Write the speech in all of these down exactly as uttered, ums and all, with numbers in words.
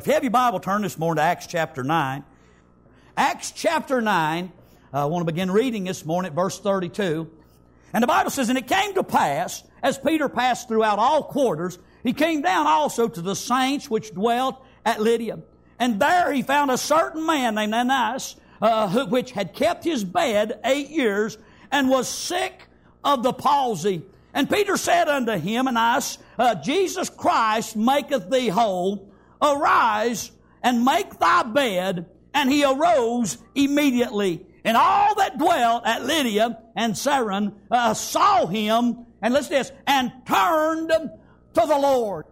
If you have your Bible, turn this morning to Acts chapter nine. Acts chapter nine, uh, I want to begin reading this morning at verse thirty-two. And the Bible says, "And it came to pass, as Peter passed throughout all quarters, he came down also to the saints which dwelt at Lydia. And there he found a certain man named Ananias, uh, who, which had kept his bed eight years, and was sick of the palsy. And Peter said unto him, Ananias, uh, Jesus Christ maketh thee whole. Arise and make thy bed. And he arose immediately. And all that dwelt at Lydia and Saron uh, saw him, and listen to this, and turned to the Lord."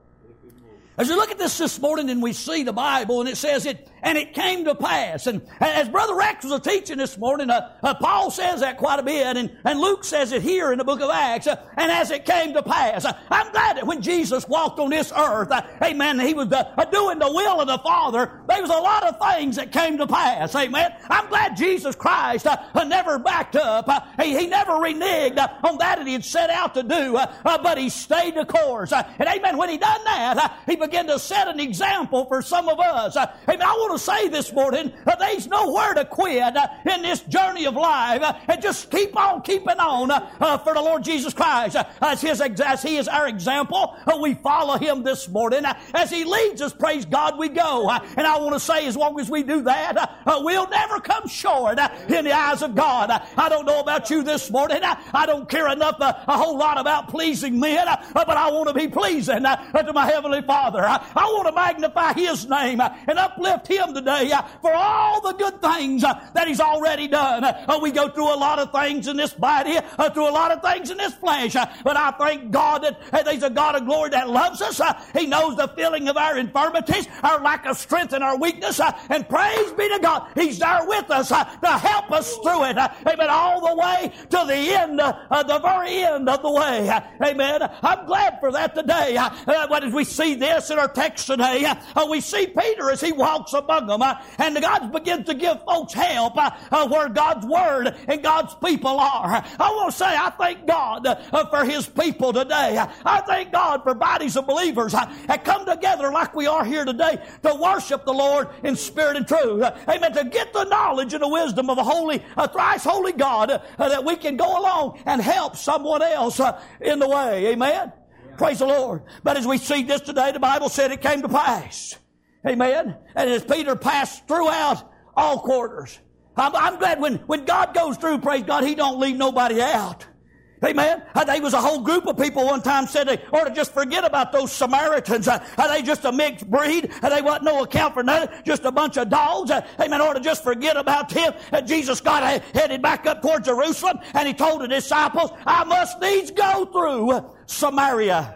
As we look at this this morning and we see the Bible, and it says it, and it came to pass. And as Brother Rex was teaching this morning, uh, uh, Paul says that quite a bit, and, and Luke says it here in the book of Acts, uh, and as it came to pass. Uh, I'm glad that when Jesus walked on this earth, uh, amen, he was uh, uh, doing the will of the Father, there was a lot of things that came to pass, amen. I'm glad Jesus Christ uh, uh, never backed up. Uh, he, he never reneged uh, on that that he had set out to do, uh, uh, but he stayed the course. Uh, and amen, when he done that, uh, he began to set an example for some of us. Uh, amen, I want to say this morning, uh, there's nowhere to quit uh, in this journey of life, uh, and just keep on keeping on uh, uh, for the Lord Jesus Christ. Uh, as, his, as He is our example, uh, we follow Him this morning. Uh, as He leads us, praise God, we go. Uh, and I want to say, as long as we do that, uh, uh, we'll never come short uh, in the eyes of God. Uh, I don't know about you this morning. Uh, I don't care enough uh, a whole lot about pleasing men, uh, but I want to be pleasing uh, to my Heavenly Father. Uh, I want to magnify His name uh, and uplift Him today uh, for all the good things uh, that He's already done. Uh, we go through a lot of things in this body, uh, through a lot of things in this flesh, uh, but I thank God that uh, He's a God of glory that loves us. Uh, he knows the feeling of our infirmities, our lack of strength and our weakness, uh, and praise be to God, He's there with us uh, to help us through it. Uh, amen. All the way to the end, uh, uh, the very end of the way. Uh, amen. I'm glad for that today. Uh, uh, but as we see this in our text today, uh, we see Peter as he walks among them, uh, and God begins to give folks help uh, uh, where God's Word and God's people are. I want to say I thank God uh, for His people today. I thank God for bodies of believers uh, that come together like we are here today to worship the Lord in spirit and truth. Uh, amen. To get the knowledge and the wisdom of a holy, a thrice holy God, uh, that we can go along and help someone else uh, in the way. Amen. Praise the Lord. But as we see this today, the Bible said it came to pass. Amen. And as Peter passed throughout all quarters. I'm, I'm glad when, when God goes through, praise God, He don't leave nobody out. Amen. Uh, there was a whole group of people one time said they ought to just forget about those Samaritans. Uh, are they just a mixed breed? Are they wasn't no account for nothing? Just a bunch of dogs? Uh, amen. Ought to just forget about them. Uh, Jesus got uh, headed back up toward Jerusalem, and He told the disciples, I must needs go through uh, Samaria.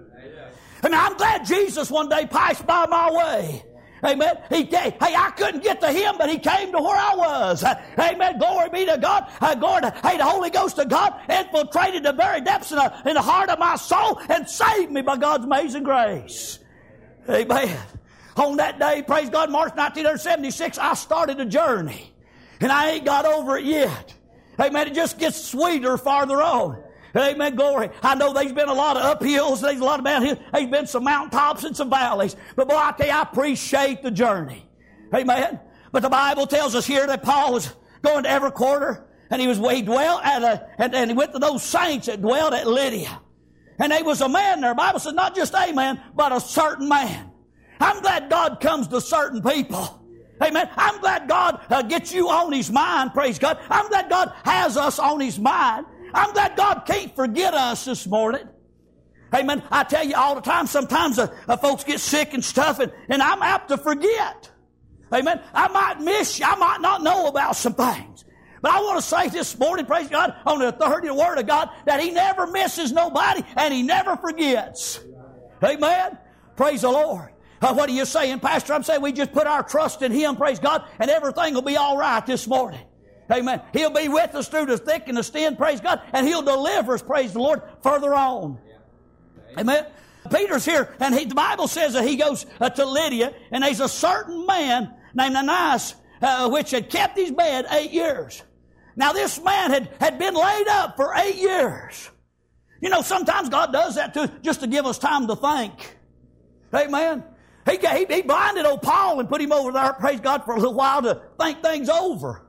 And I'm glad Jesus one day passed by my way. Amen. He came, hey, I couldn't get to Him, but He came to where I was. Amen. Glory be to God. Uh, glory to, hey, the Holy Ghost of God infiltrated the very depths in the, in the heart of my soul and saved me by God's amazing grace. Amen. On that day, praise God, March nineteen seventy-six, I started a journey. And I ain't got over it yet. Amen. It just gets sweeter farther on. Amen, glory. I know there's been a lot of uphills, there's a lot of downhills, there's been some mountaintops and some valleys. But boy, I tell you, I appreciate the journey. Amen. But the Bible tells us here that Paul was going to every quarter, and he was he dwelt at a, and, and he went to those saints that dwelt at Lydia. And there was a man there. The Bible says not just a man, but a certain man. I'm glad God comes to certain people. Amen. I'm glad God uh, gets you on His mind, praise God. I'm glad God has us on His mind. I'm glad God can't forget us this morning. Amen. I tell you all the time, sometimes uh, uh, folks get sick and stuff, and, and I'm apt to forget. Amen. I might miss you. I might not know about some things. But I want to say this morning, praise God, on the authority of the Word of God, that He never misses nobody, and He never forgets. Amen. Praise the Lord. Uh, what are you saying, Pastor? I'm saying we just put our trust in Him, praise God, and everything will be all right this morning. Amen. He'll be with us through the thick and the thin, praise God, and He'll deliver us, praise the Lord, further on. Yeah. Amen. Peter's here, and he, the Bible says that he goes uh, to Lydia, and there's a certain man named Ananias, uh, which had kept his bed eight years. Now, this man had, had been laid up for eight years. You know, sometimes God does that to, just to give us time to think. Amen. He, he, he blinded old Paul and put him over there, praise God, for a little while to think things over.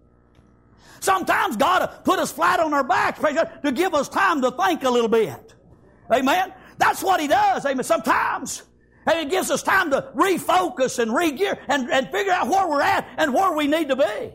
Sometimes God will put us flat on our backs, praise God, to give us time to think a little bit. Amen? That's what He does, amen, sometimes. And it gives us time to refocus and re-gear and, and figure out where we're at and where we need to be.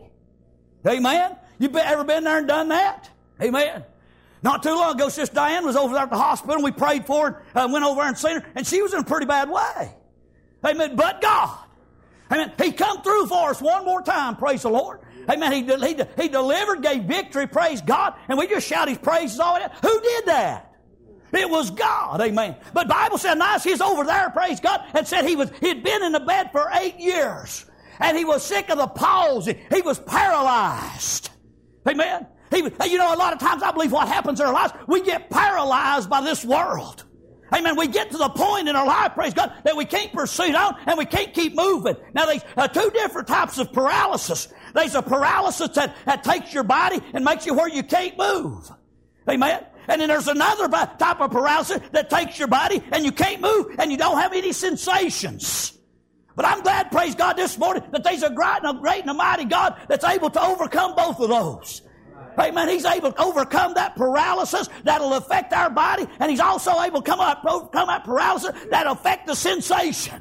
Amen? You been, ever been there and done that? Amen? Not too long ago, Sister Diane was over there at the hospital, and we prayed for her and uh, went over there and seen her, and she was in a pretty bad way. Amen? But God, amen, He come through for us one more time, praise the Lord. Amen. He, he, he delivered, gave victory, praise God, and we just shout His praises all that. Who did that? It was God, amen. But the Bible said, nice, He's over there, praise God, and said he was, he'd been in the bed for eight years, and he was sick of the palsy. He was paralyzed. Amen. He, you know, a lot of times I believe what happens in our lives, we get paralyzed by this world. Amen. We get to the point in our life, praise God, that we can't proceed on and we can't keep moving. Now, there's uh, two different types of paralysis. There's a paralysis that, that takes your body and makes you where you can't move. Amen. And then there's another type of paralysis that takes your body and you can't move and you don't have any sensations. But I'm glad, praise God, this morning that there's a great and a great and a mighty God that's able to overcome both of those. Amen. He's able to overcome that paralysis that'll affect our body, and He's also able to come up, overcome that paralysis that'll affect the sensation.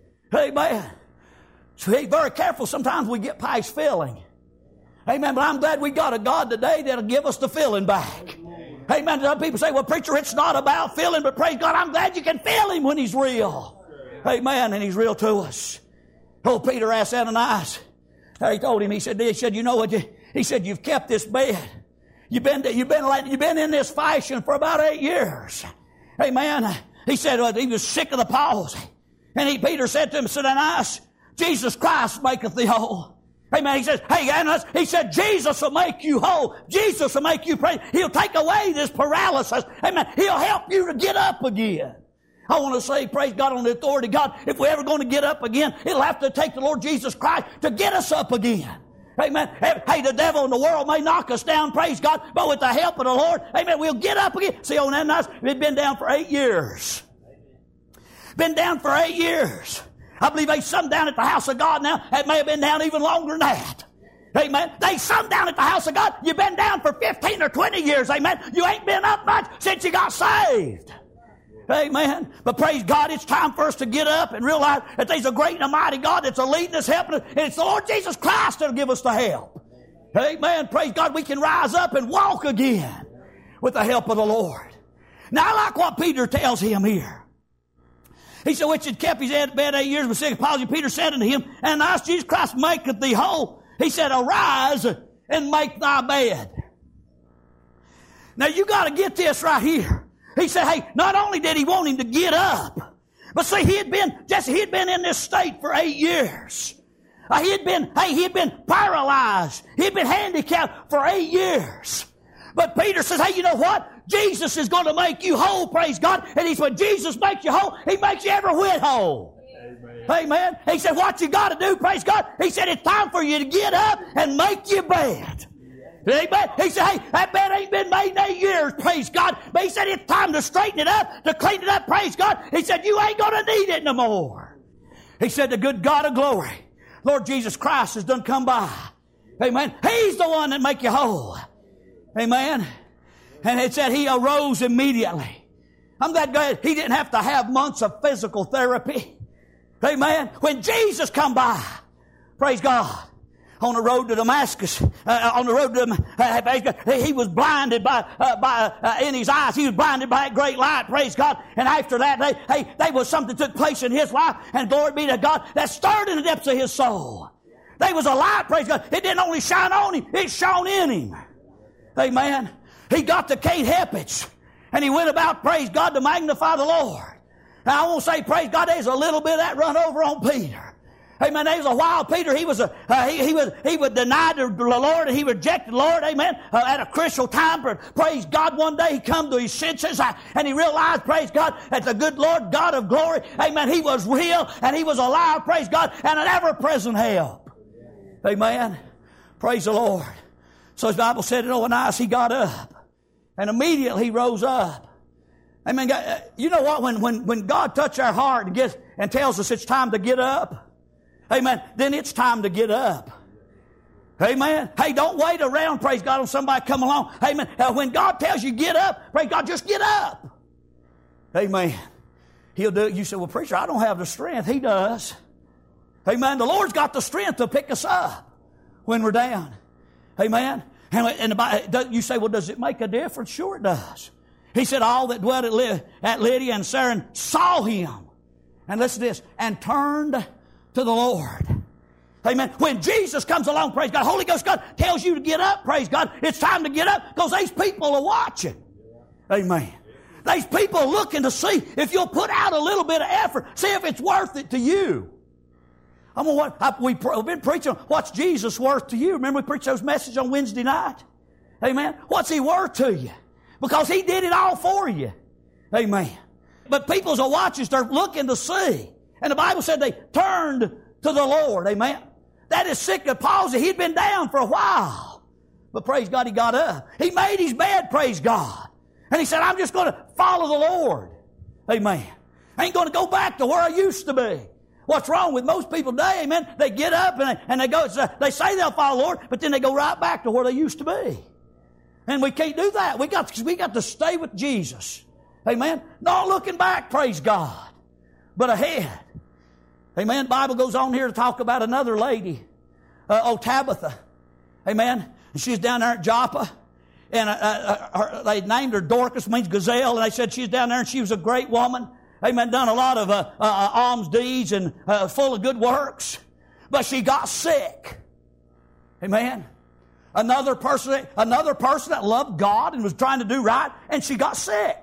Amen. So be very careful. Sometimes we get past feeling. Amen. But I'm glad we got a God today that'll give us the feeling back. Amen. Some people say, well, preacher, it's not about feeling, but praise God, I'm glad you can feel Him when He's real. Amen. And He's real to us. Oh, Peter asked Ananias. He told him, he said, he said, you know what? You, he said, you've kept this bed. You've been, you've been, you've been in this fashion for about eight years. Amen. He said, well, he was sick of the palsy. And he, Peter said to him, said, Ananias, Jesus Christ maketh thee whole. Amen. He says, hey, Ananias, he said, Jesus will make you whole. Jesus will make you pray. He'll take away this paralysis. Amen. He'll help you to get up again. I want to say, praise God, on the authority of God, if we're ever going to get up again, it'll have to take the Lord Jesus Christ to get us up again. Amen. Hey, the devil in the world may knock us down, praise God, but with the help of the Lord, amen, we'll get up again. See, on that night, we've been down for eight years. Been down for eight years. I believe there's some down at the house of God now that may have been down even longer than that. Amen. There's some down at the house of God. You've been down for fifteen or twenty years. Amen. You ain't been up much since you got saved. Amen. But praise God, it's time for us to get up and realize that there's a great and a mighty God that's a leading us, helping us, and it's the Lord Jesus Christ that'll give us the help. Amen. Praise God, we can rise up and walk again with the help of the Lord. Now, I like what Peter tells him here. He said, which had kept his bed eight years with sick of palsy. Peter said unto him, Ananias, Jesus Christ maketh thee whole. He said, arise and make thy bed. Now, you got to get this right here. He said, hey, not only did he want him to get up, but see, he had been, Jesse, he had been in this state for eight years. Uh, he had been, hey, he had been paralyzed. He had been handicapped for eight years. But Peter says, hey, you know what? Jesus is going to make you whole, praise God. And he said, when Jesus makes you whole, He makes you every whit whole. Amen. Amen. He said, what you got to do, praise God. He said, it's time for you to get up and make your bed. Amen. He said, hey, that bed ain't been made in eight years, praise God. But he said, it's time to straighten it up, to clean it up, praise God. He said, you ain't going to need it no more. He said, the good God of glory, Lord Jesus Christ has done come by. Amen. He's the one that make you whole. Amen. And it said he arose immediately. I'm that glad he didn't have to have months of physical therapy. Amen. When Jesus come by, praise God, on the road to Damascus, uh, on the road to uh, he was blinded by, uh, by uh, in his eyes. He was blinded by that great light, praise God. And after that, they, hey, there was something took place in his life, and glory be to God, that stirred in the depths of his soul. There was a light, praise God. It didn't only shine on him, it shone in him. Amen. He got to Kate Hepich, and he went about, praise God, to magnify the Lord. Now, I won't say, praise God, there's a little bit of that run over on Peter. Amen. There was a while, Peter, he was a, uh, he, he was, he would deny the Lord, and he rejected the Lord, amen, uh, at a crucial time. But praise God, one day he come to his senses, uh, and he realized, praise God, that the good Lord, God of glory, amen, He was real, and He was alive, praise God, and an ever-present help. Amen. Praise the Lord. So the Bible said, in Ananias, he got up, and immediately he rose up. Amen. You know what? When, when, when God touches our heart and, gets, and tells us it's time to get up, amen, then it's time to get up. Amen. Hey, don't wait around, praise God, on somebody come along. Amen. Uh, when God tells you get up, praise God, just get up. Amen. He'll do it. You say, well, preacher, I don't have the strength. He does. Amen. The Lord's got the strength to pick us up when we're down. Amen. And, and the, you say, well, does it make a difference? Sure it does. He said, all that dwelt at, Ly- at Lydia and Saron saw him. And listen to this, and turned to the Lord. Amen. When Jesus comes along, praise God, Holy Ghost God tells you to get up, praise God. It's time to get up because these people are watching. Amen. These people are looking to see if you'll put out a little bit of effort, see if it's worth it to you. I'm gonna, what, I, we, we've been preaching, what's Jesus worth to you? Remember we preached those messages on Wednesday night? Amen. What's He worth to you? Because He did it all for you. Amen. But people's are watching, they're looking to see. And the Bible said they turned to the Lord. Amen. That is sick of palsy. He'd been down for a while. But praise God, he got up. He made his bed, praise God. And he said, I'm just going to follow the Lord. Amen. I ain't going to go back to where I used to be. What's wrong with most people today, amen? They get up and they, and they go, they say they'll follow the Lord, but then they go right back to where they used to be. And we can't do that. We got, we got to stay with Jesus. Amen. Not looking back, praise God, but ahead. Amen. The Bible goes on here to talk about another lady, uh, oh, Tabitha. Amen. And she's down there at Joppa. And uh, uh, her, they named her Dorcas, means gazelle. And they said she's down there and she was a great woman. Amen. Done a lot of uh, uh, alms deeds and uh, full of good works. But she got sick. Amen. Another person, another person that loved God and was trying to do right, and she got sick.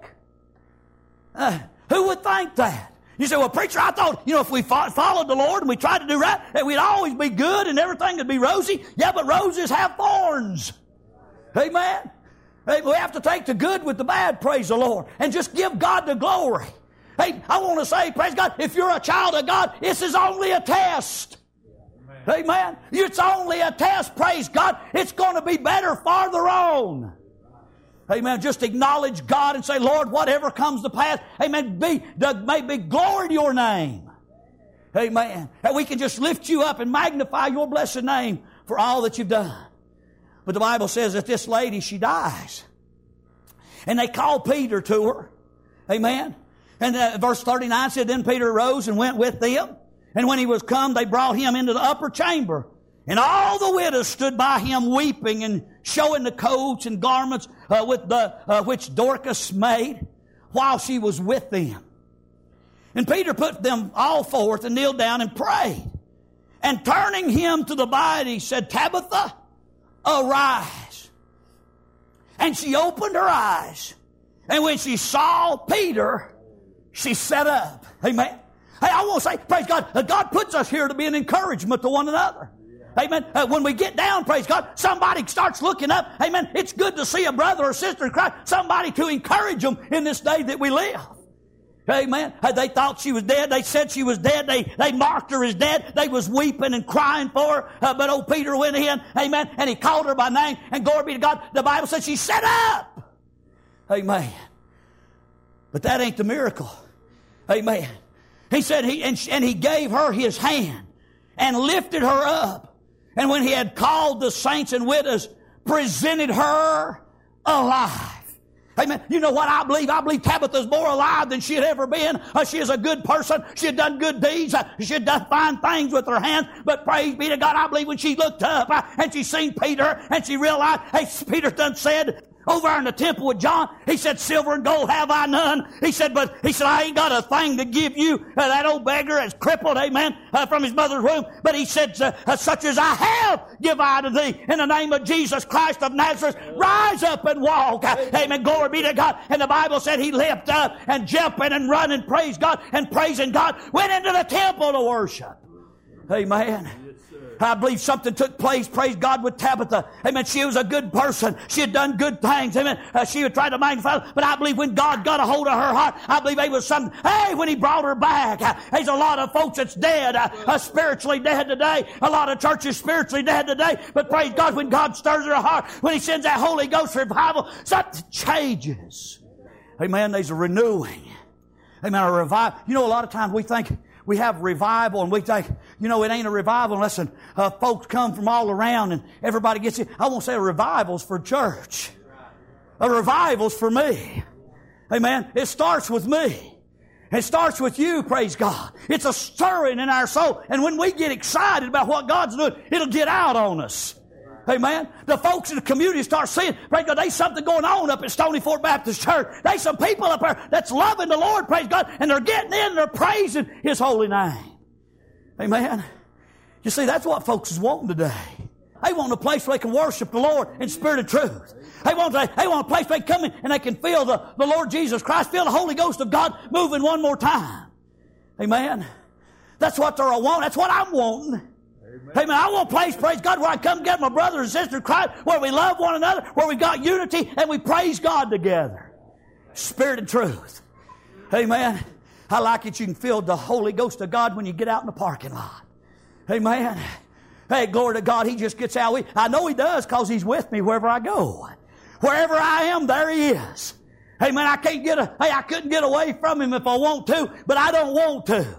Uh, who would think that? You say, well, preacher, I thought, you know, if we followed the Lord and we tried to do right, that we'd always be good and everything would be rosy. Yeah, but roses have thorns. Amen. Hey, we have to take the good with the bad, praise the Lord, and just give God the glory. Hey, I want to say, praise God, if you're a child of God, this is only a test. Amen. Amen. It's only a test, praise God. It's going to be better farther on. Amen. Just acknowledge God and say, Lord, whatever comes to pass, amen, be, may be glory to your name. Amen. And we can just lift you up and magnify your blessed name for all that you've done. But the Bible says that this lady, she dies. And they called Peter to her. Amen. And uh, verse thirty-nine said, then Peter arose and went with them. And when he was come, they brought him into the upper chamber. And all the widows stood by him weeping and showing the coats and garments uh, with the uh, which Dorcas made while she was with them. And Peter put them all forth and kneeled down and prayed. And turning him to the body, said, Tabitha, arise. And she opened her eyes. And when she saw Peter, she sat up. Amen. Hey, I want to say, praise God, uh, God puts us here to be an encouragement to one another. Amen. Uh, when we get down, praise God, somebody starts looking up. Amen. It's good to see a brother or sister in Christ, somebody to encourage them in this day that we live. Amen. Uh, they thought she was dead. They said she was dead. They, they marked her as dead. They was weeping and crying for her. Uh, but old Peter went in, amen, and he called her by name. And glory be to God, the Bible says she sat up. Amen. But that ain't the miracle. Amen. He said he, and, and he gave her his hand and lifted her up. And when he had called the saints and widows, presented her alive. Amen. You know what I believe? I believe Tabitha's more alive than she had ever been. Uh, she is a good person. She had done good deeds. Uh, she had done fine things with her hands. But praise be to God, I believe when she looked up uh, and she seen Peter and she realized, hey, Peter done said, over in the temple with John, he said, silver and gold have I none. He said, but he said, I ain't got a thing to give you. Uh, that old beggar is crippled, amen, uh, from his mother's womb. But he said, uh, uh, such as I have, give I to thee. In the name of Jesus Christ of Nazareth, rise up and walk. Uh, amen. Glory be to God. And the Bible said he leapt up and jumping and running, praise God, and praising God, went into the temple to worship. Amen. I believe something took place, praise God, with Tabitha. Amen. She was a good person. She had done good things. Amen. Uh, she would try to magnify. But I believe when God got a hold of her heart, I believe it was something. Hey, when he brought her back, uh, there's a lot of folks that's dead, uh, uh, spiritually dead today. A lot of churches spiritually dead today. But praise God, when God stirs her heart, when he sends that Holy Ghost revival, something changes. Amen. There's a renewing. Amen. A revival. You know, a lot of times we think we have revival and we think, you know, it ain't a revival unless uh, folks come from all around and everybody gets it. I won't say a revival's for church. A revival's for me. Amen. It starts with me. It starts with you, praise God. It's a stirring in our soul. And when we get excited about what God's doing, it'll get out on us. Amen. The folks in the community start seeing, praise God, there's something going on up at Stony Fort Baptist Church. There's some people up there that's loving the Lord, praise God, and they're getting in and they're praising His holy name. Amen. You see, that's what folks is wanting today. They want a place where they can worship the Lord in spirit and truth. They want, they want a place where they come in and they can feel the, the Lord Jesus Christ, feel the Holy Ghost of God moving one more time. Amen. That's what they're wanting. That's what I'm wanting. Amen. I want a place, praise God, where I come get my brothers and sisters in Christ, where we love one another, where we got unity, and we praise God together. Spirit and truth. Amen. I like it. You can feel the Holy Ghost of God when you get out in the parking lot. Amen. Hey, glory to God. He just gets out. I know He does because He's with me wherever I go. Wherever I am, there He is. Amen. I can't get a, hey, I couldn't get away from Him if I want to, but I don't want to.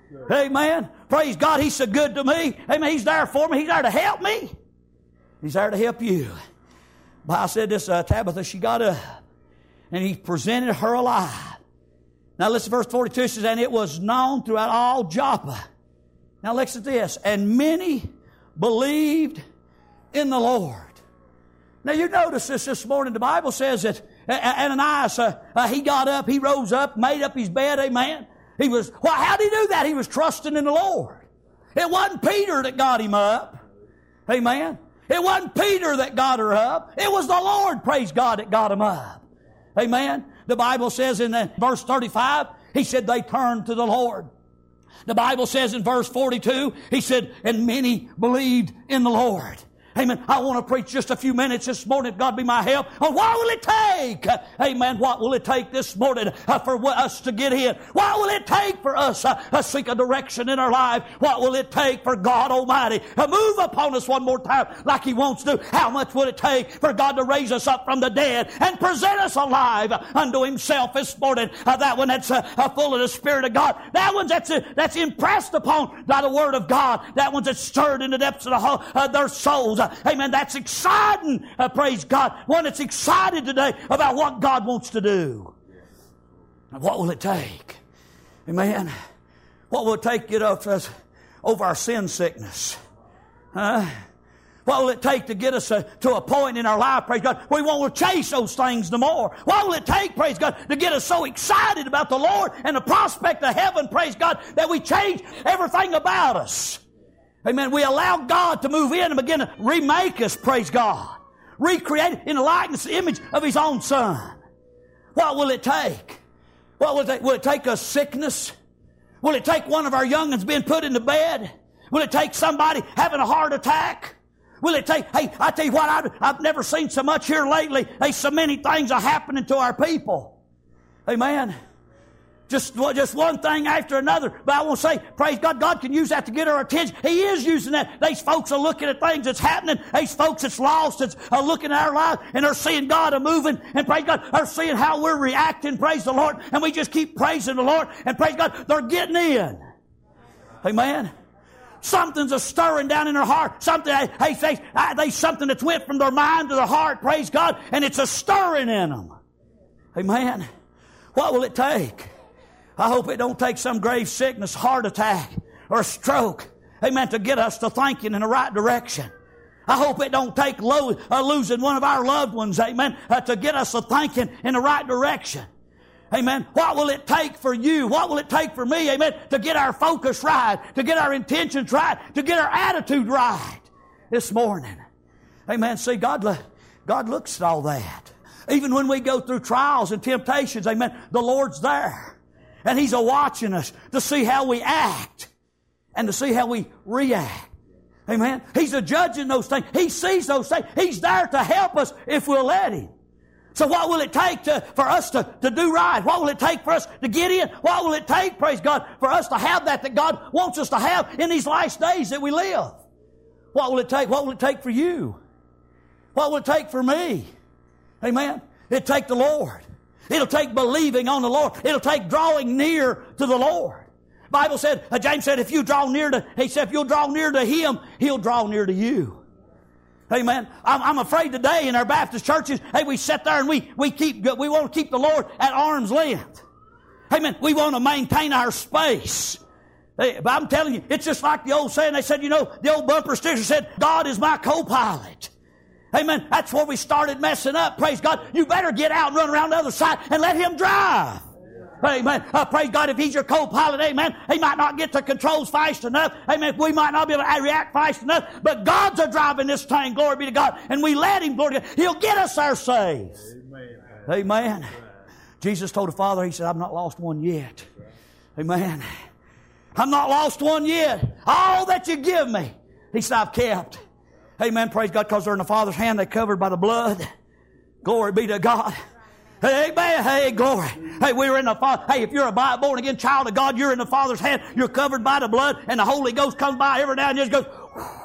Amen. Praise God. He's so good to me. Amen. He's there for me. He's there to help me. He's there to help you. But I said this, uh, Tabitha, she got up and He presented her alive. Now listen, verse forty-two says, and it was known throughout all Joppa. Now listen to this. And many believed in the Lord. Now you notice this this morning. The Bible says that Ananias, uh, uh, he got up, he rose up, made up his bed. Amen. He was, well, how did he do that? He was trusting in the Lord. It wasn't Peter that got him up. Amen. It wasn't Peter that got her up. It was the Lord, praise God, that got him up. Amen. The Bible says in the verse thirty-five, He said they turned to the Lord. The Bible says in verse forty-two, He said, and many believed in the Lord. Amen. I want to preach just a few minutes this morning. God be my help. Oh, what will it take? Amen. What will it take this morning uh, for us to get in? What will it take for us uh, to seek a direction in our life? What will it take for God Almighty to move upon us one more time like He wants to? How much will it take for God to raise us up from the dead and present us alive unto Himself this morning? Uh, that one that's uh, uh, full of the Spirit of God. That one that's uh, that's impressed upon by the Word of God. That one that's stirred in the depths of the whole, uh, their souls. Amen. That's exciting. Uh, praise God. One that's excited today about what God wants to do. What will it take? Amen. What will it take to get us over our sin sickness? Huh? What will it take to get us uh, to a point in our life, praise God, where we won't chase those things no more? What will it take, praise God, to get us so excited about the Lord and the prospect of heaven, praise God, that we change everything about us? Amen. We allow God to move in and begin to remake us, praise God. Recreate in the likeness and image of His own Son. What will it take? What will it take? Will it take a sickness? Will it take one of our young'uns being put in the bed? Will it take somebody having a heart attack? Will it take, hey, I tell you what, I've, I've never seen so much here lately. Hey, so many things are happening to our people. Amen. Just, just one thing after another. But I want to say, praise God, God can use that to get our attention. He is using that. These folks are looking at things that's happening. These folks that's lost that's are looking at our lives and they're seeing God a moving. And praise God, they're seeing how we're reacting. Praise the Lord. And we just keep praising the Lord. And praise God, they're getting in. Amen. Something's a stirring down in their heart. Something, hey, they, they, something that's went from their mind to their heart. Praise God. And it's a stirring in them. Amen. What will it take? I hope it don't take some grave sickness, heart attack, or a stroke, amen, to get us to thinking in the right direction. I hope it don't take lo- uh, losing one of our loved ones, amen, uh, to get us to thinking in the right direction. Amen. What will it take for you? What will it take for me, amen, to get our focus right, to get our intentions right, to get our attitude right this morning? Amen. See, God, God looks at all that. Even when we go through trials and temptations, amen, the Lord's there. And He's a-watching us to see how we act and to see how we react. Amen. He's a-judging those things. He sees those things. He's there to help us if we'll let Him. So what will it take to, for us to, to do right? What will it take for us to get in? What will it take, praise God, for us to have that that God wants us to have in these last days that we live? What will it take? What will it take for you? What will it take for me? Amen. It'll take the Lord. It'll take believing on the Lord. It'll take drawing near to the Lord. The Bible said, uh, James said, if you draw near to, he said, if you'll draw near to Him, He'll draw near to you. Amen. I'm, I'm afraid today in our Baptist churches, hey, we sit there and we, we keep, we want to keep the Lord at arm's length. Amen. We want to maintain our space. Hey, but I'm telling you, it's just like the old saying. They said, you know, the old bumper sticker said, God is my co-pilot. Amen. That's where we started messing up. Praise God. You better get out and run around the other side and let Him drive. Amen. Uh, praise God, if He's your co-pilot, amen, He might not get the controls fast enough. Amen. We might not be able to react fast enough. But God's a driving this thing, glory be to God. And we let Him, glory to God. He'll get us there safe. Amen. Amen. Jesus told the Father, He said, I've not lost one yet. Amen. I've not lost one yet. All that you give me, He said, I've kept. Amen. Praise God, because they're in the Father's hand. They're covered by the blood. Glory be to God. Amen. Hey, glory. Hey, we're in the Father. Hey, if you're a born again child of God, you're in the Father's hand. You're covered by the blood, and the Holy Ghost comes by every now and just goes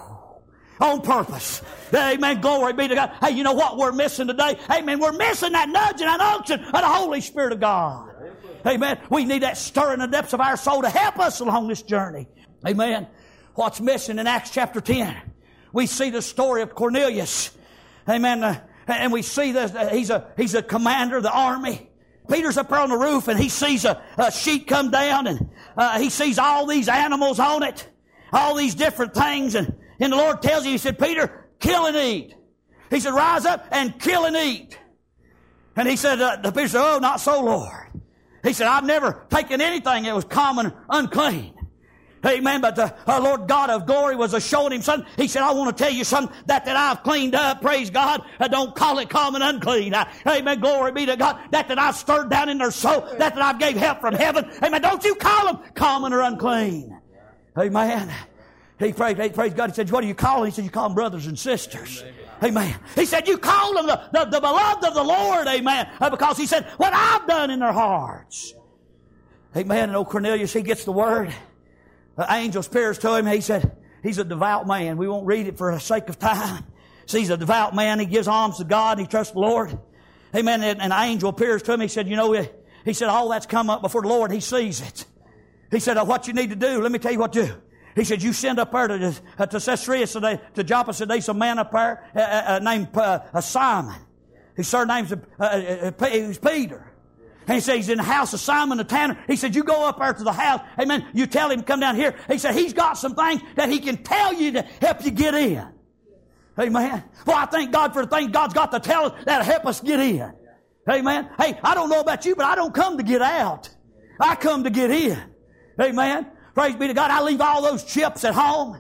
on purpose. Amen. Glory be to God. Hey, you know what we're missing today? Amen. We're missing that nudge and that unction of the Holy Spirit of God. Amen. We need that stir in the depths of our soul to help us along this journey. Amen. What's missing in Acts chapter ten? We see the story of Cornelius. Amen. Uh, And we see that he's a, he's a commander of the army. Peter's up there on the roof and he sees a, a sheet come down and uh, he sees all these animals on it. All these different things. And, and the Lord tells you, He said, Peter, kill and eat. He said, rise up and kill and eat. And he said, uh, Peter said, oh, not so, Lord. He said, I've never taken anything that was common unclean. Amen. But the uh, Lord God of glory was a showing him something. He said, I want to tell you something that, that I've cleaned up. Praise God. I don't call it common unclean. I, amen. Glory be to God. That that I've stirred down in their soul. That that I've gave help from heaven. Amen. Don't you call them common or unclean. Amen. He prayed, he praised God. He said, what do you call them? He said, you call them brothers and sisters. Amen. He said, you call them the, the, the beloved of the Lord. Amen. Uh, because He said, what I've done in their hearts. Amen. And old Cornelius, he gets the word. The angel appears to him. He said, he's a devout man. We won't read it for the sake of time. So he's a devout man. He gives alms to God. He trusts the Lord. Amen. And an angel appears to him. He said, you know, he said, all that's come up before the Lord. He sees it. He said, oh, what you need to do, let me tell you what to do. He said, you send up there to, uh, to Caesarea, so they, to Joppa, so there's a man up there uh, uh, named uh, uh, Simon. His surname's uh, uh, uh, Peter. And he said, he's in the house of Simon the tanner. He said, you go up there to the house. Amen. You tell him to come down here. He said, he's got some things that he can tell you to help you get in. Amen. Well, I thank God for the things God's got to tell us that'll help us get in. Amen. Hey, I don't know about you, but I don't come to get out. I come to get in. Amen. Praise be to God. I leave all those chips at home.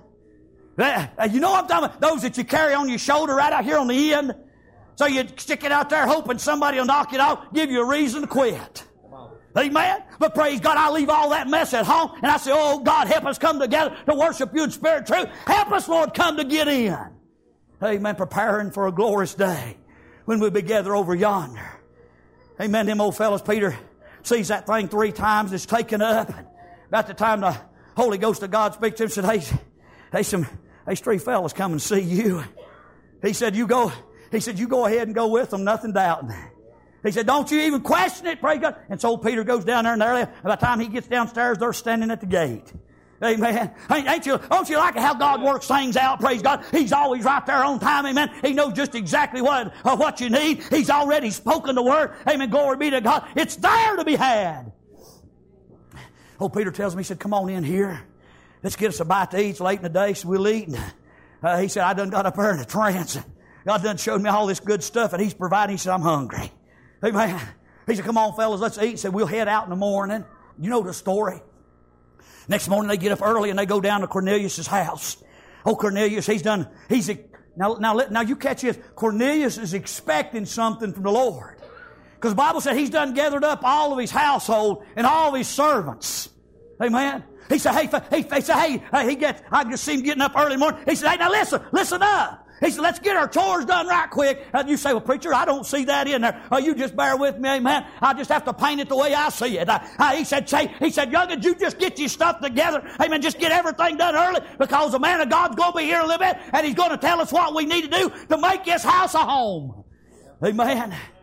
You know what I'm talking about? Those that you carry on your shoulder right out here on the end. So you stick it out there hoping somebody will knock it off, give you a reason to quit. Amen? But praise God, I leave all that mess at home and I say, oh God, help us come together to worship you in spirit and truth. Help us, Lord, come to get in. Amen. Preparing for a glorious day when we'll be gathered over yonder. Amen. Them old fellas, Peter sees that thing three times. It's taken up. About the time the Holy Ghost of God speaks to him, said, hey, hey, some, hey, three fellas come and see you. He said, you go. He said, you go ahead and go with them, nothing doubting. He said, don't you even question it, praise God. And so Peter goes down there, and there, by the time he gets downstairs, they're standing at the gate. Amen. Ain't you, don't you like how God works things out, praise God? He's always right there on time, amen. He knows just exactly what, uh, what you need. He's already spoken the word. Amen. Glory be to God. It's there to be had. Oh, Peter tells me, he said, come on in here. Let's get us a bite to eat. It's late in the day, so we'll eat. And, uh, he said, I done got up there in a trance. God done showed me all this good stuff, and He's providing. He said, I'm hungry. Amen. He said, come on, fellas, let's eat. He said, we'll head out in the morning. You know the story. Next morning, they get up early, and they go down to Cornelius' house. Oh, Cornelius, he's done, he's, now, now, now you catch this. Cornelius is expecting something from the Lord. Because the Bible said he's done gathered up all of his household and all of his servants. Amen. He said, hey, he, he said, hey, hey, he gets, I just see him getting up early in the morning. He said, hey, now listen, listen up. He said, let's get our chores done right quick. And you say, well, preacher, I don't see that in there. Oh, you just bear with me, amen. I just have to paint it the way I see it. I, I, he said, say, he said, young'uns, you just get your stuff together. Amen. Just get everything done early because the man of God's going to be here a little bit and he's going to tell us what we need to do to make this house a home. Amen.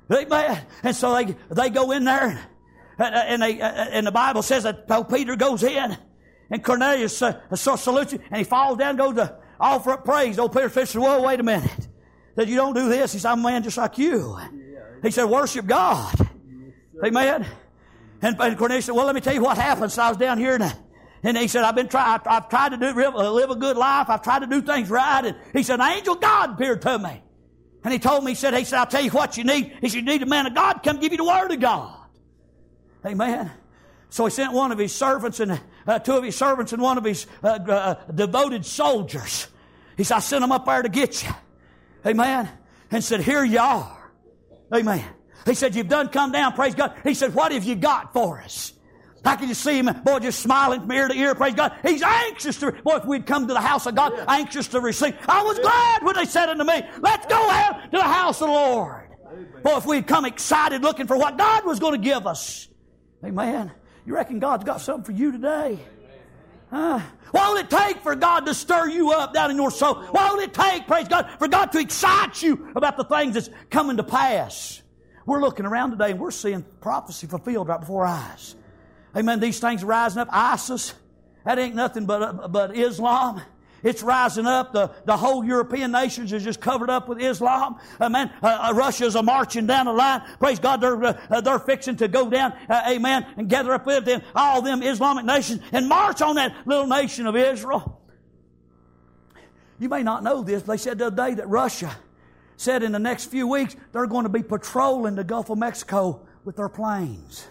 Amen. And so they, they go in there, and, they, and the Bible says that old Peter goes in, and Cornelius uh, salutes him, and he falls down, goes to offer up praise. Old Peter says, whoa, wait a minute. That you don't do this. He said, I'm a man just like you. He said, worship God. Amen. And, and Cornelius said, well, let me tell you what happened. So I was down here, and, and he said, I've been trying, I've, I've tried to do, live a good life. I've tried to do things right. And he said, an angel of God appeared to me. And he told me, he said, he said, I'll tell you what you need. He said, you need a man of God to come give you the word of God. Amen. So he sent one of his servants and uh, two of his servants and one of his uh, uh, devoted soldiers. He said, I sent them up there to get you. Amen. And said, here you are. Amen. He said, you've done come down, praise God. He said, what have you got for us? How can you see him, boy, just smiling from ear to ear, praise God. He's anxious to, boy, if we'd come to the house of God, anxious to receive. I was glad when they said unto me, let's go out to the house of the Lord. Boy, if we'd come excited looking for what God was going to give us. Amen. You reckon God's got something for you today? Huh? What will it take for God to stir you up down in your soul? What will it take, praise God, for God to excite you about the things that's coming to pass? We're looking around today and we're seeing prophecy fulfilled right before our eyes. Amen. These things are rising up. ISIS, that ain't nothing but, uh, but Islam. It's rising up. The, the whole European nations is just covered up with Islam. Amen. Uh, uh, Russia's a marching down the line. Praise God, they're, uh, they're fixing to go down, uh, amen, and gather up with them, all them Islamic nations and march on that little nation of Israel. You may not know this, but they said the other day that Russia said in the next few weeks they're going to be patrolling the Gulf of Mexico with their planes.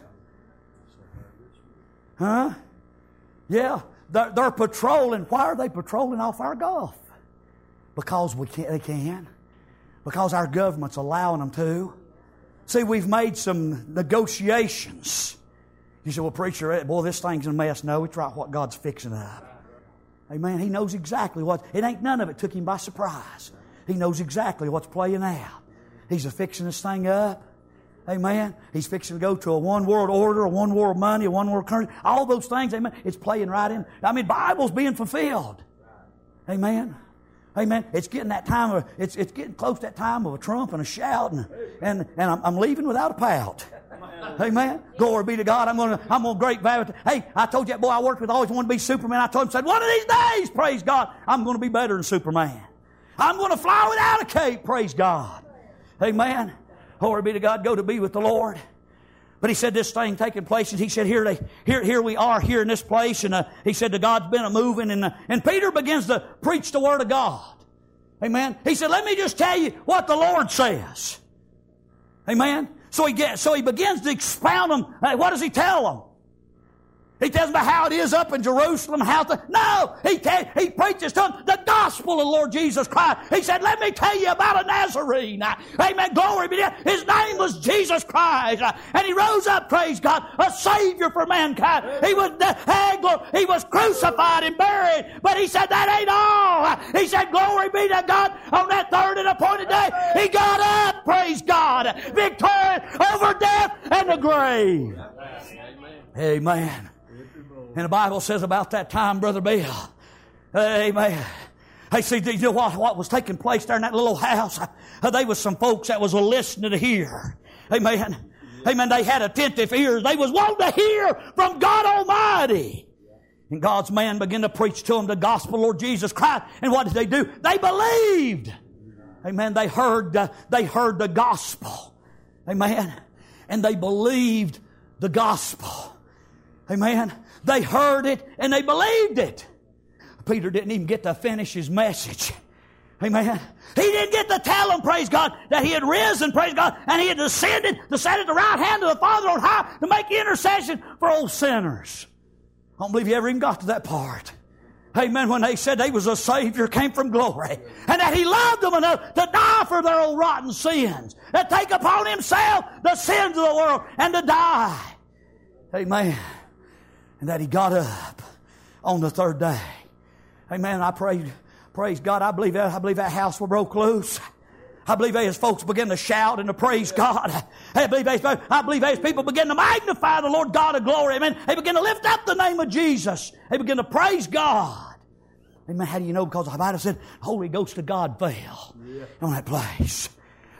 Huh? Yeah. They're, they're patrolling. Why are they patrolling off our Gulf? Because we can, they can. Because our government's allowing them to. See, we've made some negotiations. You say, well, preacher, boy, this thing's a mess. No, it's right what God's fixing up. Amen. He knows exactly what. It ain't none of it took him by surprise. He knows exactly what's playing out. He's a fixing this thing up. Amen. He's fixing to go to a one world order, a one world money, a one world currency. All those things, amen. It's playing right in. I mean, Bible's being fulfilled. Amen. Amen. It's getting that time of, it's, it's getting close to that time of a trump and a shout, and, and, and I'm, I'm leaving without a pout. Amen. Glory be to God. I'm going to, I'm going to great value. Hey, I told you that boy I worked with always wanted to be Superman. I told him, said, one of these days, praise God, I'm going to be better than Superman. I'm going to fly without a cape, praise God. Amen. Glory be to God, go to be with the Lord. But he said this thing taking place, and he said, here they, here, here we are here in this place, and uh, he said, the God's been a moving, and, uh, and Peter begins to preach the Word of God. Amen. He said, let me just tell you what the Lord says. Amen. So he gets, so he begins to expound them. Hey, what does he tell them? He tells them about how it is up in Jerusalem, how the, no, he, te- he preaches to them the gospel of the Lord Jesus Christ. He said, let me tell you about a Nazarene. Amen, glory be to God. His name was Jesus Christ. And he rose up, praise God, a Savior for mankind. He was, he was crucified and buried. But he said, that ain't all. He said, glory be to God, on that third and appointed day, he got up, praise God, victorious over death and the grave. Amen. And the Bible says about that time, Brother Bill, amen. Hey, see, you know what, what was taking place there in that little house? Uh, there was some folks that was listening to hear. Amen. Amen. They had attentive ears. They was wanting to hear from God Almighty. And God's man began to preach to them the gospel of Lord Jesus Christ. And what did they do? They believed. Amen. They heard, uh, they heard the gospel. Amen. And they believed the gospel. Amen. They heard it and they believed it. Peter didn't even get to finish his message. Amen. He didn't get to tell them, praise God, that he had risen, praise God, and he had descended to sit at the right hand of the Father on high to make intercession for old sinners. I don't believe he ever even got to that part. Amen. When they said they was a Savior, came from glory, and that he loved them enough to die for their old rotten sins, and take upon himself the sins of the world, and to die. Amen. And that he got up on the third day. Amen. I prayed, praise God. I believe that, I believe that house was broke loose. I believe as folks began to shout and to praise God. I believe as, I believe as people began to magnify the Lord God of glory. Amen. They began to lift up the name of Jesus. They began to praise God. Amen. How do you know? Because the Bible said, Holy Ghost of God fell yeah. on that place.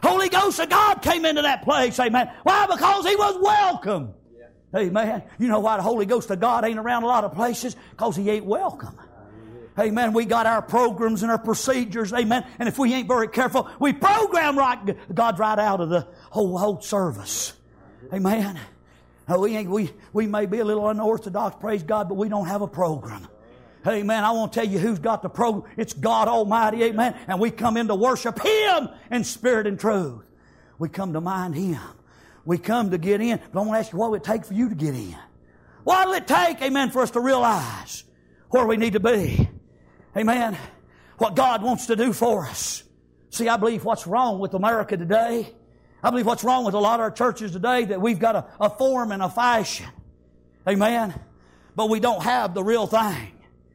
Holy Ghost of God came into that place, amen. Why? Because He was welcome. Amen. You know why the Holy Ghost of God ain't around a lot of places? Because He ain't welcome. Amen. We got our programs and our procedures, amen. And if we ain't very careful, we program right, God right out of the whole, whole service. Amen. Now, we, ain't, we, we may be a little unorthodox, praise God, but we don't have a program. Amen. I want to tell you who's got the program. It's God Almighty, amen. And we come in to worship Him in spirit and truth. We come to mind Him. We come to get in. But I want to ask you, what would it take for you to get in? What will it take, amen, for us to realize where we need to be? Amen. What God wants to do for us. See, I believe what's wrong with America today, I believe what's wrong with a lot of our churches today, that we've got a, a form and a fashion. Amen. But we don't have the real thing.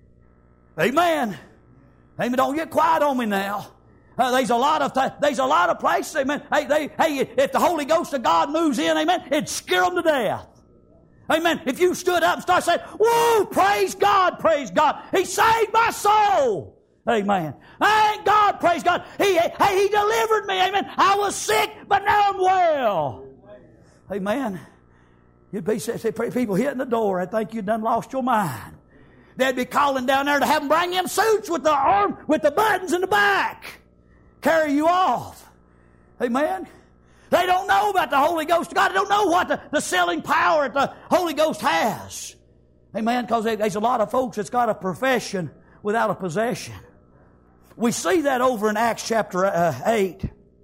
Amen. Amen. Don't get quiet on me now. Uh, there's a lot of th- there's a lot of places, amen. Hey, they, hey, if the Holy Ghost of God moves in, amen, it'd scare them to death. Amen. If you stood up and started saying, "Whoa, praise God, praise God. He saved my soul." Amen. Thank God, praise God. He, hey, He delivered me. Amen. I was sick, but now I'm well. Amen. You'd be see people hitting the door. I think you'd done lost your mind. They'd be calling down there to have them bring them suits with the arm, with the buttons in the back. Carry you off. Amen. They don't know about the Holy Ghost of God. They don't know what the, the selling power that the Holy Ghost has. Amen. Because there's a lot of folks that's got a profession without a possession. We see that over in Acts chapter uh, eight.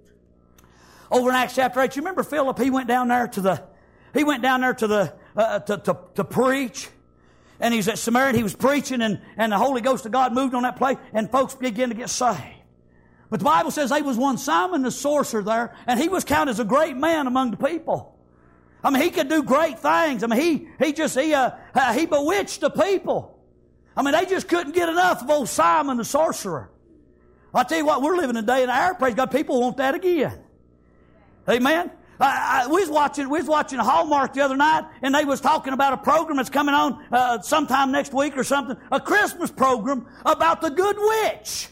Over in Acts chapter eight, you remember Philip? He went down there to the, he went down there to the uh, to, to to preach. And he's at Samaria, he was preaching, and, and the Holy Ghost of God moved on that place, and folks began to get saved. But the Bible says there was one Simon the sorcerer there, and he was counted as a great man among the people. I mean, he could do great things. I mean, he he just he uh, he bewitched the people. I mean, they just couldn't get enough of old Simon the sorcerer. I tell you what, we're living a day in our praise God. People want that again. Amen. I, I, we was watching. We was watching Hallmark the other night, and they was talking about a program that's coming on uh, sometime next week or something. A Christmas program about the Good Witch.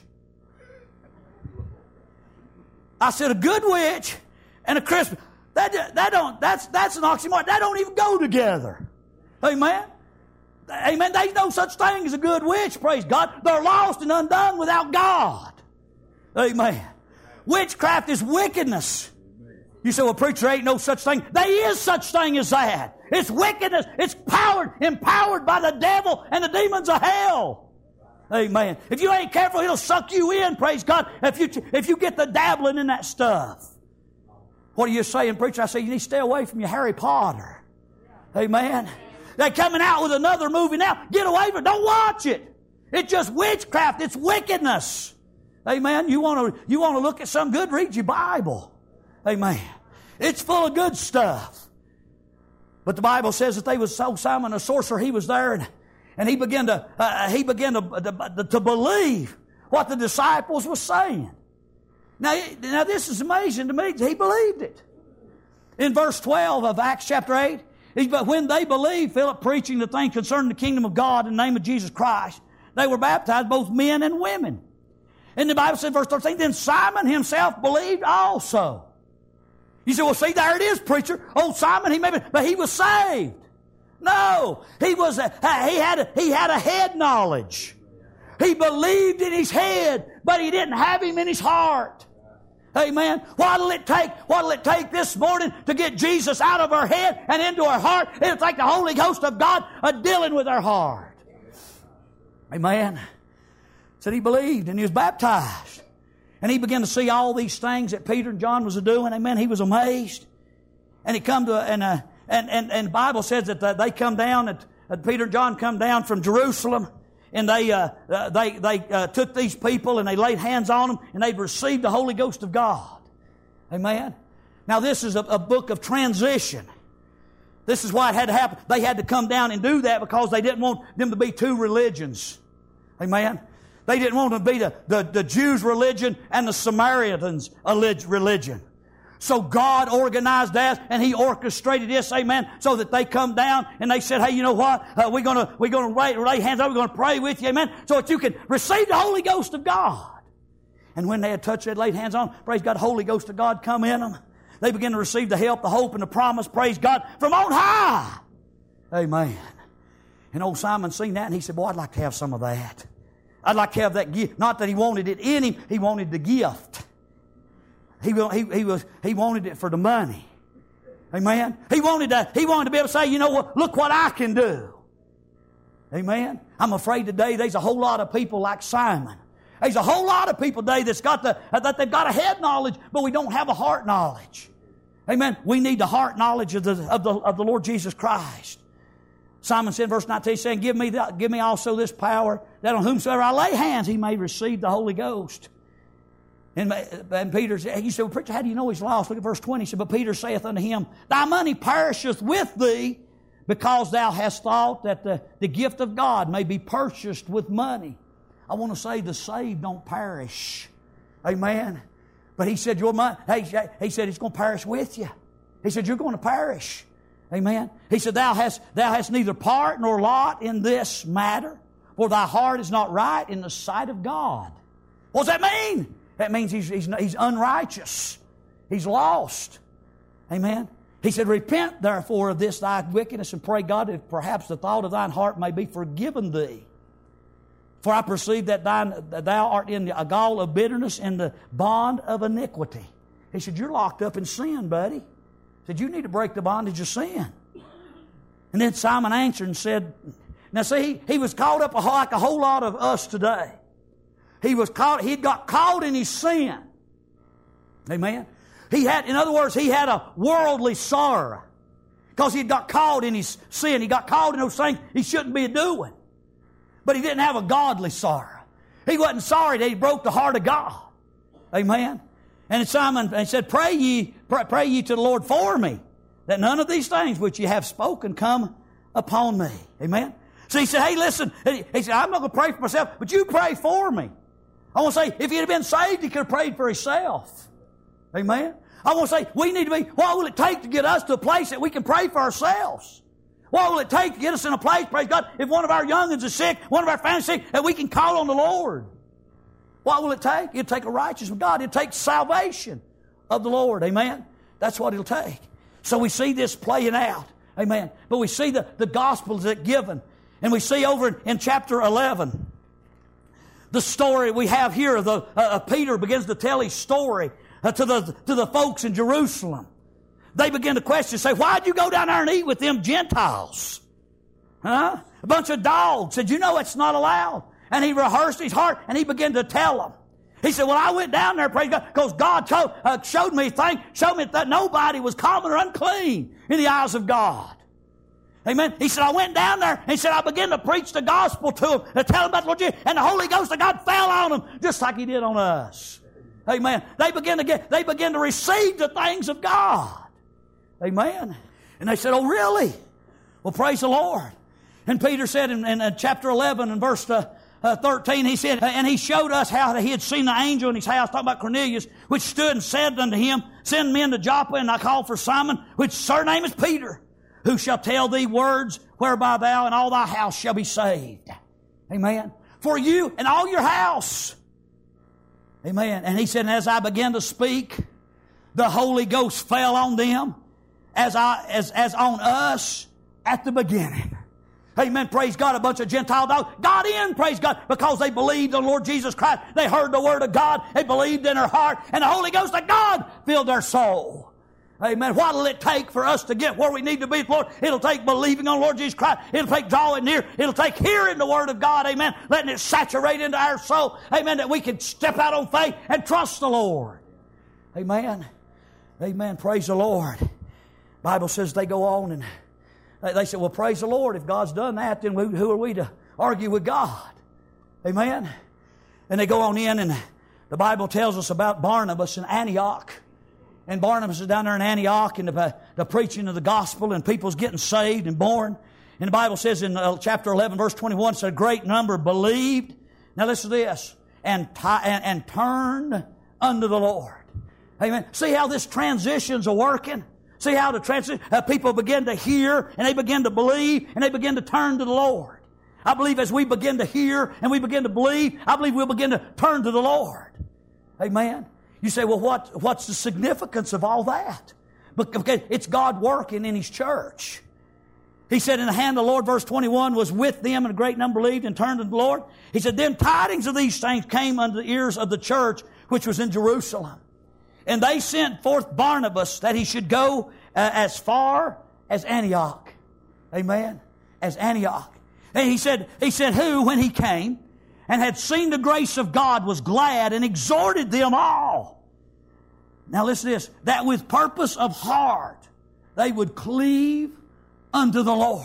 I said a Good Witch and a Christmas. That that don't. That's that's an oxymoron. That don't even go together. Amen. Amen. There's no such thing as a good witch. Praise God. They're lost and undone without God. Amen. Witchcraft is wickedness. You say, well, preacher, ain't no such thing. There is such thing as that. It's wickedness. It's powered, empowered by the devil and the demons of hell. Amen. If you ain't careful, it'll suck you in, praise God, if you, if you get the dabbling in that stuff. What are you saying, preacher? I say, you need to stay away from your Harry Potter. Amen. They're coming out with another movie now. Get away from it. Don't watch it. It's just witchcraft. It's wickedness. Amen. You want to, you want to look at some good, read your Bible. Amen. It's full of good stuff. But the Bible says that they was so Simon the sorcerer, he was there, and, and he began to uh, he began to, to to believe what the disciples were saying. Now, now this is amazing to me. He believed it. In verse twelve of Acts chapter eight, he, but when they believed Philip preaching the thing concerning the kingdom of God in the name of Jesus Christ, they were baptized, both men and women. And the Bible says, verse thirteen, then Simon himself believed also. You say, well, see, there it is, preacher. Old Simon, he maybe, but he was saved. No, he was. A, he had. A, he had a head knowledge. He believed in his head, but he didn't have him in his heart. Amen. What'll it take? What'll it take this morning to get Jesus out of our head and into our heart? It'll take the Holy Ghost of God a dealing with our heart. Amen. Said he believed and he was baptized. And he began to see all these things that Peter and John was doing. Amen. He was amazed. And he come to, and, uh, and, and, and the Bible says that uh, they come down, that uh, Peter and John come down from Jerusalem. And they, uh, uh, they, they uh, took these people and they laid hands on them and they received the Holy Ghost of God. Amen. Now this is a, a book of transition. This is why it had to happen. They had to come down and do that because they didn't want them to be two religions. Amen. They didn't want to be the, the, the Jews' religion and the Samaritans' religion. So God organized that and He orchestrated this, amen, so that they come down and they said, hey, you know what? Uh, we're going to we're gonna lay, lay hands on, we're going to pray with you, amen, so that you can receive the Holy Ghost of God. And when they had touched, they had laid hands on them, praise God, the Holy Ghost of God come in them. They began to receive the help, the hope, and the promise, praise God, from on high. Amen. And old Simon seen that, and he said, boy, I'd like to have some of that. I'd like to have that gift. Not that he wanted it in him, he wanted the gift. He, he, he, was, he wanted it for the money. Amen. He wanted to, he wanted to be able to say, you know what, look what I can do. Amen. I'm afraid today there's a whole lot of people like Simon. There's a whole lot of people today that's got the, that they've got a head knowledge, but we don't have a heart knowledge. Amen. We need the heart knowledge of the, of the, of the Lord Jesus Christ. Simon said in verse nineteen, saying, give me, the, give me also this power, that on whomsoever I lay hands, he may receive the Holy Ghost. And, and Peter said, he said, well, preacher, how do you know he's lost? Look at verse twenty. He said, but Peter saith unto him, thy money perisheth with thee, because thou hast thought that the, the gift of God may be purchased with money. I want to say the saved don't perish. Amen. But he said, your money, he, he said, it's going to perish with you. He said, you're going to perish. Amen. He said, thou hast, thou hast neither part nor lot in this matter, for thy heart is not right in the sight of God. What does that mean? That means he's, he's, he's unrighteous. He's lost. Amen. He said, repent therefore of this thy wickedness, and pray God that perhaps the thought of thine heart may be forgiven thee. For I perceive that, thine, that thou art in a gall of bitterness and the bond of iniquity. He said, you're locked up in sin, buddy. He said, you need to break the bondage of sin. And then Simon answered and said, now see, he, he was caught up a, like a whole lot of us today. He was caught, he got caught in his sin. Amen. He had, in other words, he had a worldly sorrow. Because he got caught in his sin. He got caught in those things he shouldn't be doing. But he didn't have a godly sorrow. He wasn't sorry that he broke the heart of God. Amen. And Simon and said, Pray ye, pray, pray ye to the Lord for me, that none of these things which ye have spoken come upon me. Amen. So he said, hey, listen. He said, I'm not going to pray for myself, but you pray for me. I want to say, if he had been saved, he could have prayed for himself. Amen. I want to say, we need to be, what will it take to get us to a place that we can pray for ourselves? What will it take to get us in a place, praise God, if one of our young'uns is sick, one of our families is sick, that we can call on the Lord? What will it take? It'll take a righteousness of God. It'll take salvation of the Lord. Amen? That's what it'll take. So we see this playing out. Amen. But we see the, the gospels that given. And we see over in, in chapter eleven, the story we have here of the, uh, Peter begins to tell his story uh, to the to the folks in Jerusalem. They begin to question, say, why'd you go down there and eat with them Gentiles? Huh? A bunch of dogs. Said, you know it's not allowed. And he rehearsed his heart and he began to tell them. He said, well, I went down there, praise God, because God told, uh, showed me things, showed me that nobody was common or unclean in the eyes of God. Amen. He said, I went down there and he said, I began to preach the gospel to them, to tell them about the Lord Jesus, and the Holy Ghost of God fell on them just like he did on us. Amen. They began to get, they began to receive the things of God. Amen. And they said, oh, really? Well, praise the Lord. And Peter said in, in uh, chapter eleven and verse uh, uh, thirteen, he said, and he showed us how he had seen the angel in his house, talking about Cornelius, which stood and said unto him, send men to Joppa, and I call for Simon, which surname is Peter, who shall tell thee words whereby thou and all thy house shall be saved. Amen. For you and all your house. Amen. And he said, and as I began to speak, the Holy Ghost fell on them, as I as as on us at the beginning. Amen. Praise God. A bunch of Gentile dogs got in, praise God, because they believed in the Lord Jesus Christ. They heard the Word of God. They believed in their heart. And the Holy Ghost of God filled their soul. Amen. What will it take for us to get where we need to be, Lord? It'll take believing on the Lord Jesus Christ. It'll take drawing near. It'll take hearing the Word of God. Amen. Letting it saturate into our soul. Amen. That we can step out on faith and trust the Lord. Amen. Amen. Praise the Lord. Bible says they go on and they say, well, praise the Lord. If God's done that, then who are we to argue with God? Amen. And they go on in, and the Bible tells us about Barnabas in Antioch. And Barnabas is down there in Antioch, and the, the preaching of the gospel, and people's getting saved and born. And the Bible says in uh, chapter eleven, verse twenty-one, said a great number believed. Now listen to this. And, t- and, and turned unto the Lord. Amen. See how this transition's a working? See how the transition, uh, people begin to hear, and they begin to believe, and they begin to turn to the Lord. I believe as we begin to hear and we begin to believe, I believe we'll begin to turn to the Lord. Amen. You say, well, what, what's the significance of all that? Because it's God working in His church. He said, in the hand of the Lord, verse twenty-one, was with them, and a great number believed and turned to the Lord. He said, then tidings of these things came unto the ears of the church, which was in Jerusalem. And they sent forth Barnabas that he should go uh, as far as Antioch. Amen. As Antioch. And he said, he said, who, when he came and had seen the grace of God, was glad and exhorted them all. Now listen to this, that with purpose of heart they would cleave unto the Lord.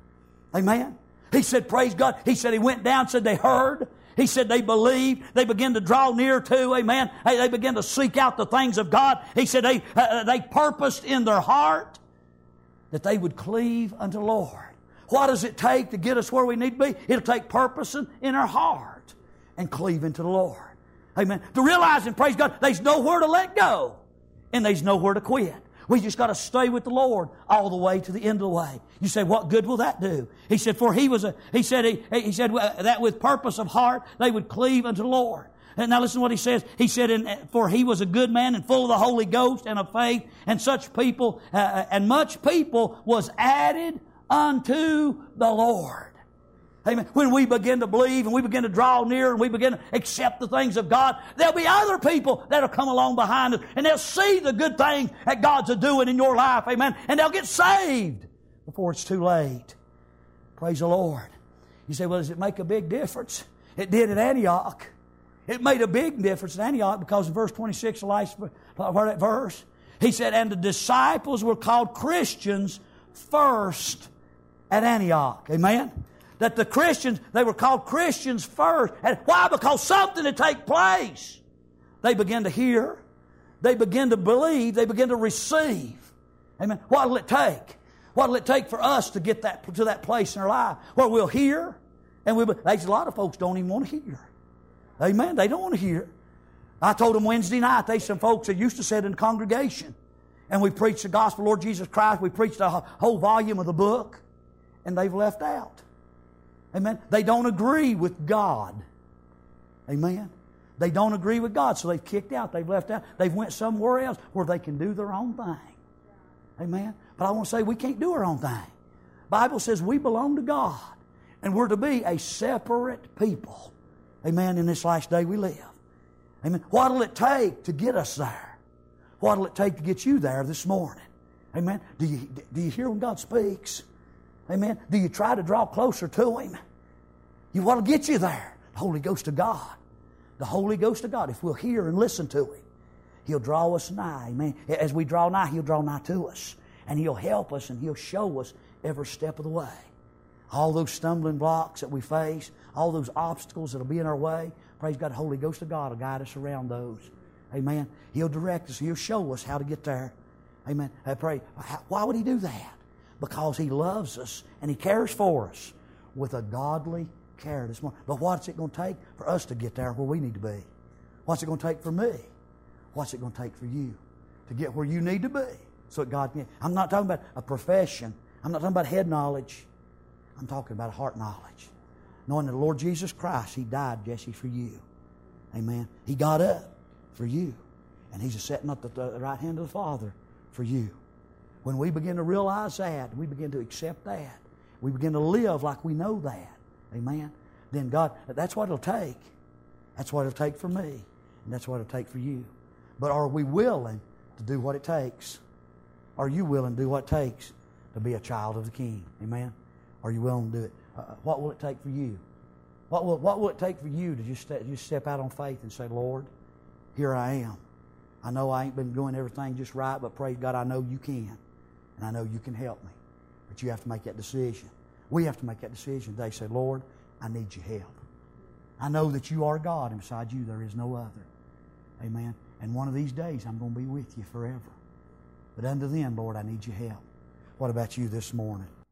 Amen. He said, praise God. He said he went down, said they heard. He said they believed. They began to draw near to, amen. Hey, they began to seek out the things of God. He said they, uh, they purposed in their heart that they would cleave unto the Lord. What does it take to get us where we need to be? It'll take purposing in our heart and cleaving to the Lord. Amen. To realize and praise God, there's nowhere to let go and there's nowhere to quit. We just got to stay with the Lord all the way to the end of the way. You say, what good will that do? He said, for he was a, he said, he, he said that with purpose of heart, they would cleave unto the Lord. And now listen to what he says. He said, for he was a good man and full of the Holy Ghost and of faith, and such people, uh, and much people was added unto the Lord. Amen. When we begin to believe and we begin to draw near and we begin to accept the things of God, there'll be other people that'll come along behind us and they'll see the good thing that God's a doing in your life. Amen. And they'll get saved before it's too late. Praise the Lord. You say, well, does it make a big difference? It did at Antioch. It made a big difference at Antioch because in verse twenty-six, the last part of that verse, he said, and the disciples were called Christians first at Antioch. Amen. That the Christians, they were called Christians first. And why? Because something had taken place. They began to hear. They began to believe. They began to receive. Amen. What will it take? What will it take for us to get that to that place in our life where we'll hear and we'll... There's a lot of folks don't even want to hear. Amen. They don't want to hear. I told them Wednesday night, there's some folks that used to sit in the congregation and we preached the gospel of Lord Jesus Christ. We preached the whole volume of the book and they've left out. Amen. They don't agree with God. Amen. They don't agree with God, so they've kicked out. They've left out. They've went somewhere else where they can do their own thing. Amen. But I want to say we can't do our own thing. The Bible says we belong to God, and we're to be a separate people. Amen. In this last day we live. Amen. What will it take to get us there? What will it take to get you there this morning? Amen. Do you do you hear when God speaks? Amen. Do you try to draw closer to Him? You want to get you there. The Holy Ghost of God. The Holy Ghost of God. If we'll hear and listen to Him, He'll draw us nigh. Amen. As we draw nigh, He'll draw nigh to us. And He'll help us and He'll show us every step of the way. All those stumbling blocks that we face, all those obstacles that will be in our way, praise God, the Holy Ghost of God will guide us around those. Amen. He'll direct us. He'll show us how to get there. Amen. I pray. Why would He do that? Because He loves us and He cares for us with a godly care this morning. But what's it going to take for us to get there where we need to be? What's it going to take for me? What's it going to take for you to get where you need to be? So that God can. I'm not talking about a profession. I'm not talking about head knowledge. I'm talking about heart knowledge. Knowing that the Lord Jesus Christ, He died, Jesse, for you. Amen. He got up for you. And He's sitting at the right hand of the Father for you. When we begin to realize that, we begin to accept that, we begin to live like we know that, amen, then God, that's what it'll take. That's what it'll take for me, and that's what it'll take for you. But are we willing to do what it takes? Are you willing to do what it takes to be a child of the King? Amen? Are you willing to do it? Uh, what will it take for you? What will, what will it take for you to just, just step out on faith and say, Lord, here I am. I know I ain't been doing everything just right, but praise God, I know You can. And I know You can help me. But you have to make that decision. We have to make that decision. They say, Lord, I need Your help. I know that You are God, and beside You there is no other. Amen. And one of these days I'm going to be with You forever. But unto then, Lord, I need Your help. What about you this morning?